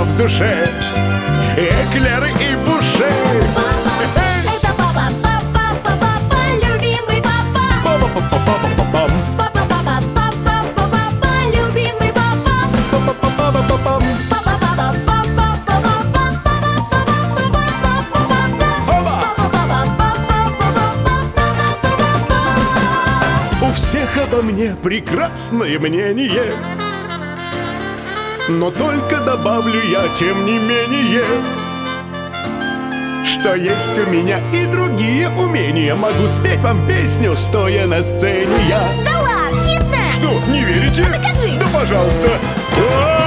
в душе. Эклеры и буше. Это папа, папа, папа, папа, любимый папа. Па-па-па-па-па-па-пам. Папа, папа, папа, папа, папа, любимый папа. Па-па-па-па-па-пам. Папа, папа, папа, папа, папа. У всех обо мне прекрасное мнение, но только добавлю я, тем не менее, что есть у меня и другие умения. Могу спеть вам песню, стоя на сцене я. Да ладно, честно? Что, не верите? Докажи. Да пожалуйста.